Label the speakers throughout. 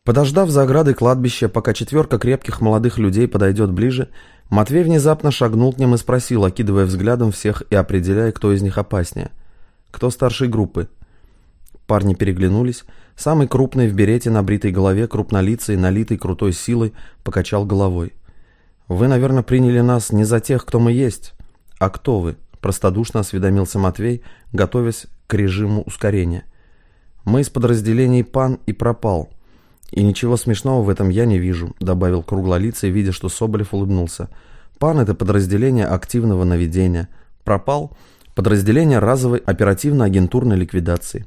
Speaker 1: Подождав за оградой кладбища, пока четверка крепких молодых людей подойдет ближе, Матвей внезапно шагнул к ним и спросил, окидывая взглядом всех и определяя, кто из них опаснее. «Кто старшей группы?» Парни переглянулись. Самый крупный в берете на бритой голове, крупнолицый, налитый крутой силой, покачал головой. «Вы, наверное, приняли нас не за тех, кто мы есть. А кто вы?» – простодушно осведомился Матвей, готовясь к режиму ускорения. «Мы из подразделений «Пан» и «Пропал». «И ничего смешного в этом я не вижу», — добавил круглолицый, видя, что Соболев улыбнулся. «Пан» — это подразделение активного наведения. «Пропал» — подразделение разовой оперативно-агентурной ликвидации.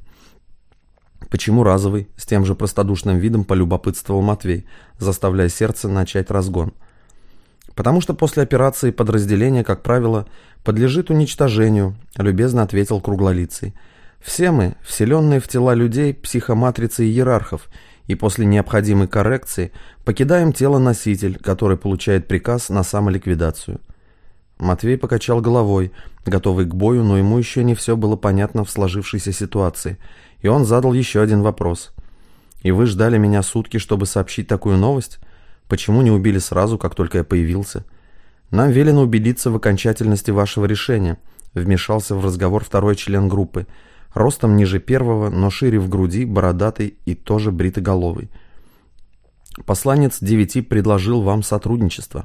Speaker 1: «Почему разовый?» — с тем же простодушным видом полюбопытствовал Матвей, заставляя сердце начать разгон. «Потому что после операции подразделение, как правило, подлежит уничтожению», — любезно ответил круглолицый. «Все мы, вселенные в тела людей, психоматрицы и иерархов, и после необходимой коррекции покидаем тело-носитель, который получает приказ на самоликвидацию». Матвей покачал головой, готовый к бою, но ему еще не все было понятно в сложившейся ситуации, и он задал еще один вопрос. «И вы ждали меня сутки, чтобы сообщить такую новость? Почему не убили сразу, как только я появился? Нам велено убедиться в окончательности вашего решения», — вмешался в разговор второй член группы, ростом ниже первого, но шире в груди, бородатый и тоже бритоголовый. «Посланец 9 предложил вам сотрудничество».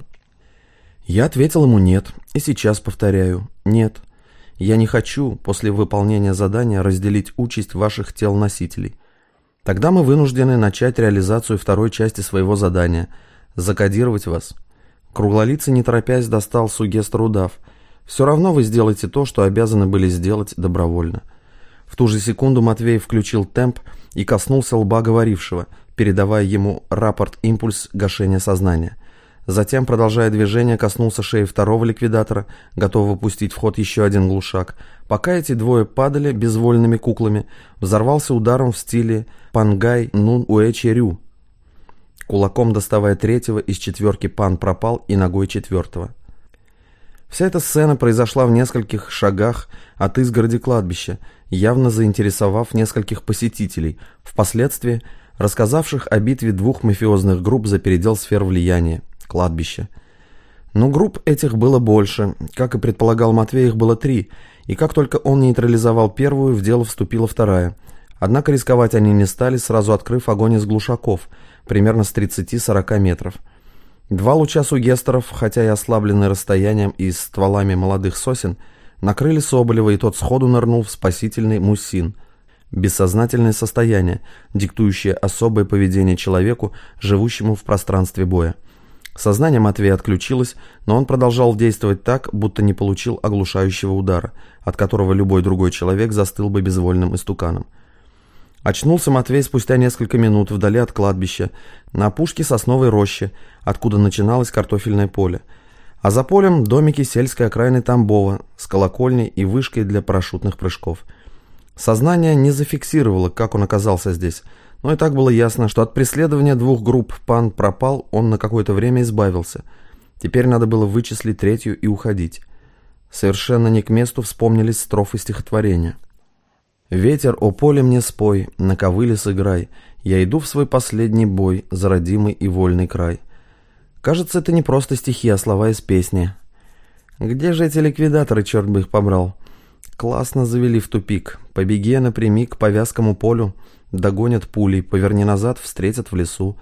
Speaker 1: Я ответил ему «нет», и сейчас повторяю «нет». Я не хочу после выполнения задания разделить участь ваших тел-носителей. Тогда мы вынуждены начать реализацию второй части своего задания – закодировать вас. Круглолицый, не торопясь, достал сугест-рудав. Все равно вы сделаете то, что обязаны были сделать добровольно. В ту же секунду Матвей включил темп и коснулся лба говорившего, передавая ему рапорт-импульс гашения сознания. Затем, продолжая движение, коснулся шеи второго ликвидатора, готового пустить в ход еще один глушак. Пока эти двое падали безвольными куклами, взорвался ударом в стиле «Пангай нун уэчи рю», кулаком доставая третьего из четверки «Пан» пропал и ногой четвертого. Вся эта сцена произошла в нескольких шагах от изгороди кладбища, явно заинтересовав нескольких посетителей, впоследствии рассказавших о битве двух мафиозных групп за передел сфер влияния – кладбища. Но групп этих было больше, как и предполагал Матвей, их было 3, и как только он нейтрализовал первую, в дело вступила вторая. Однако рисковать они не стали, сразу открыв огонь из глушаков, примерно с 30-40 метров. 2 луча сугестеров, хотя и ослабленные расстоянием и стволами молодых сосен, накрыли Соболева, и тот сходу нырнул в спасительный муссин. Бессознательное состояние, диктующее особое поведение человеку, живущему в пространстве боя. Сознание Матвея отключилось, но он продолжал действовать так, будто не получил оглушающего удара, от которого любой другой человек застыл бы безвольным истуканом. Очнулся Матвей спустя несколько минут вдали от кладбища, на опушке сосновой рощи, откуда начиналось картофельное поле. А за полем домики сельской окраины Тамбова с колокольней и вышкой для парашютных прыжков. Сознание не зафиксировало, как он оказался здесь, но и так было ясно, что от преследования двух групп «Пан» пропал, он на какое-то время избавился. Теперь надо было вычислить третью и уходить. Совершенно не к месту вспомнились строфы стихотворения. «Ветер, о поле мне спой, на ковыле сыграй, я иду в свой последний бой за родимый и вольный край». Кажется, это не просто стихи, а слова из песни. Где же эти ликвидаторы, черт бы их побрал? Классно завели в тупик. Побеги напрямик по вязкому полю, догонят пулей, поверни назад, встретят в лесу.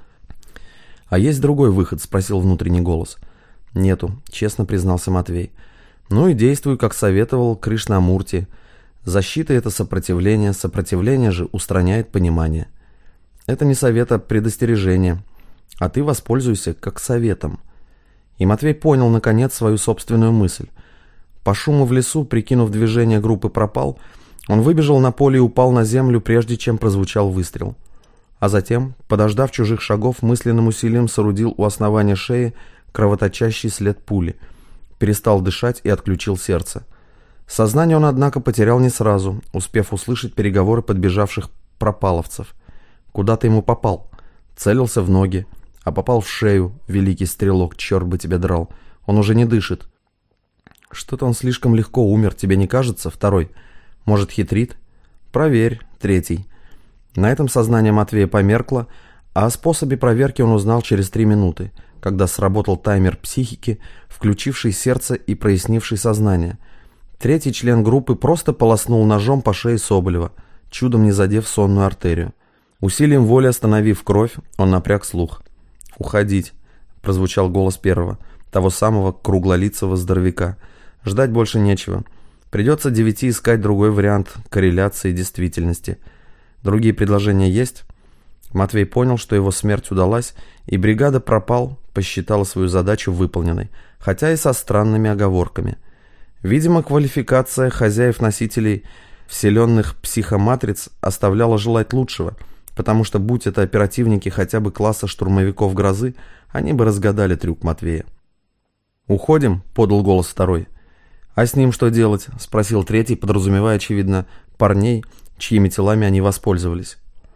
Speaker 1: «А есть другой выход?» — спросил внутренний голос. «Нету», — честно признался Матвей. «Ну и действуй, как советовал Кришнамурти. Защита — это сопротивление, сопротивление же устраняет понимание. Это не совет, а предостережение. А ты воспользуйся как советом». И Матвей понял, наконец, свою собственную мысль. По шуму в лесу, прикинув движение группы «Пропал», он выбежал на поле и упал на землю, прежде чем прозвучал выстрел. А затем, подождав чужих шагов, мысленным усилием соорудил у основания шеи кровоточащий след пули, перестал дышать и отключил сердце. Сознание он, однако, потерял не сразу, успев услышать переговоры подбежавших пропаловцев. Куда-то ему попал. Целился в ноги, а попал в шею, великий стрелок, черт бы тебя драл. Он уже не дышит. Что-то он слишком легко умер, тебе не кажется? Второй. Может, хитрит? Проверь. Третий. На этом сознание Матвея померкло, А о способе проверки он узнал через 3 минуты, когда сработал таймер психики, включивший сердце и прояснивший сознание. Третий член группы просто полоснул ножом по шее Соболева, чудом не задев сонную артерию. Усилием воли остановив кровь, он напряг слух. «Уходить», — прозвучал голос первого, того самого круглолицего здоровяка. «Ждать больше нечего. Придется 9 искать другой вариант корреляции действительности. Другие предложения есть?» Матвей понял, что его смерть удалась, и бригада «Пропал» посчитала свою задачу выполненной, хотя и со странными оговорками. Видимо, квалификация хозяев-носителей вселенных психоматриц оставляла желать лучшего, потому что, будь это оперативники хотя бы класса штурмовиков «Грозы», они бы разгадали трюк Матвея. «Уходим?» — подал голос второй. «А с ним что делать?» — спросил третий, подразумевая, очевидно, парней, чьими телами они воспользовались.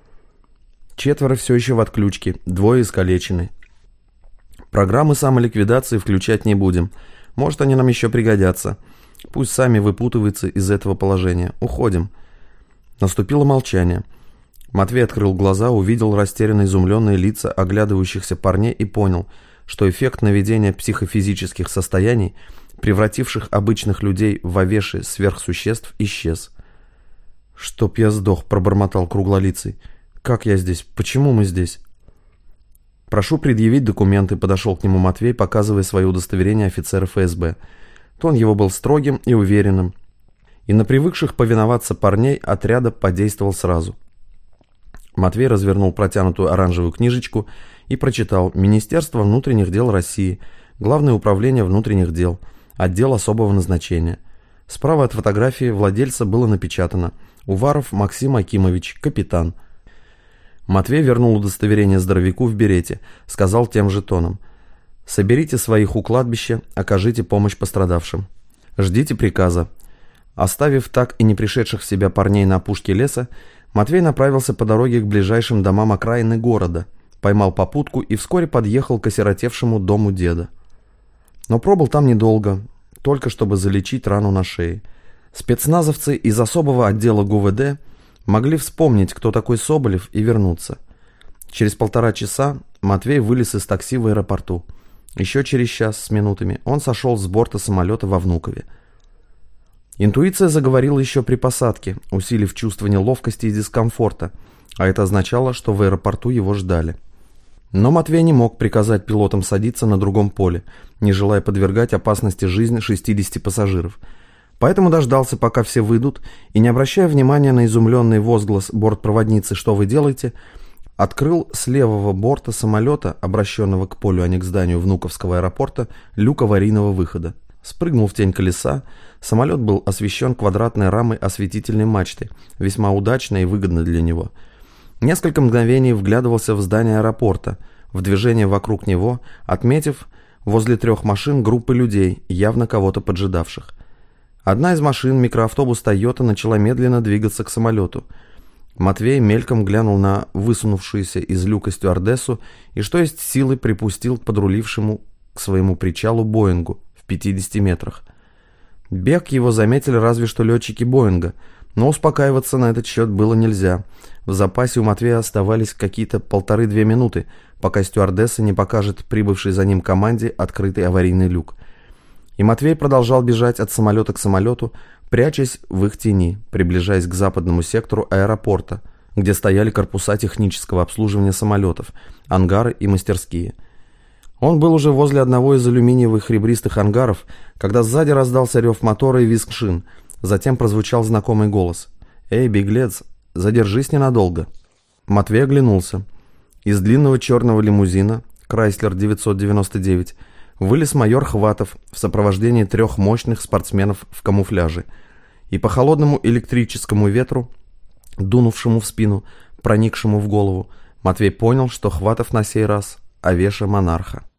Speaker 1: 4 все еще в отключке, 2 искалечены. Программы самоликвидации включать не будем. Может, они нам еще пригодятся. Пусть сами выпутываются из этого положения. Уходим». Наступило молчание. Матвей открыл глаза, увидел растерянно изумленные лица оглядывающихся парней и понял, что эффект наведения психофизических состояний, превративших обычных людей в овеши сверхсуществ, исчез. «Чтоб я сдох», — пробормотал круглолицый. «Как я здесь? Почему мы здесь?» «Прошу предъявить документы», — подошел к нему Матвей, показывая свое удостоверение офицера ФСБ. Тон его был строгим и уверенным, и на привыкших повиноваться парней отряда подействовал сразу. Матвей развернул протянутую оранжевую книжечку и прочитал: «Министерство внутренних дел России, Главное управление внутренних дел, отдел особого назначения». Справа от фотографии владельца было напечатано: «Уваров Максим Акимович, капитан». Матвей вернул удостоверение здоровяку в берете, сказал тем же тоном: «Соберите своих у кладбища, окажите помощь пострадавшим. Ждите приказа». Оставив так и не пришедших в себя парней на опушке леса, Матвей направился по дороге к ближайшим домам окраины города, поймал попутку и вскоре подъехал к осиротевшему дому деда. Но пробыл там недолго, только чтобы залечить рану на шее. Спецназовцы из особого отдела ГУВД могли вспомнить, кто такой Соболев, и вернуться. Через 1,5 часа Матвей вылез из такси в аэропорту. Еще через час с минутами он сошел с борта самолета во Внукове. Интуиция заговорила еще при посадке, усилив чувство неловкости и дискомфорта, а это означало, что в аэропорту его ждали. Но Матвей не мог приказать пилотам садиться на другом поле, не желая подвергать опасности жизни 60 пассажиров. Поэтому дождался, пока все выйдут, и, не обращая внимания на изумленный возглас бортпроводницы «Что вы делаете?», открыл с левого борта самолета, обращенного к полю, а не к зданию Внуковского аэропорта, люк аварийного выхода. Спрыгнул в тень колеса. Самолет был освещен квадратной рамой осветительной мачты, весьма удачно и выгодно для него. Несколько мгновений вглядывался в здание аэропорта, в движение вокруг него, отметив возле 3 машин группы людей, явно кого-то поджидавших. Одна из машин, микроавтобус «Тойота», начала медленно двигаться к самолету. Матвей мельком глянул на высунувшуюся из люка стюардессу и, что есть силы, припустил к подрулившему к своему причалу «Боингу» в 50 метрах. Бег его заметили разве что летчики «Боинга», но успокаиваться на этот счет было нельзя. В запасе у Матвея оставались какие-то 1,5-2 минуты, пока стюардесса не покажет прибывшей за ним команде открытый аварийный люк. И Матвей продолжал бежать от самолета к самолету, прячась в их тени, приближаясь к западному сектору аэропорта, где стояли корпуса технического обслуживания самолетов, ангары и мастерские. Он был уже возле одного из алюминиевых ребристых ангаров, когда сзади раздался рев мотора и визг шин. Затем прозвучал знакомый голос: «Эй, беглец, задержись ненадолго». Матвей оглянулся. Из длинного черного лимузина Chrysler 999 вылез майор Хватов в сопровождении 3 мощных спортсменов в камуфляже. И по холодному электрическому ветру, дунувшему в спину, проникшему в голову, Матвей понял, что Хватов на сей раз Овеша Монарха.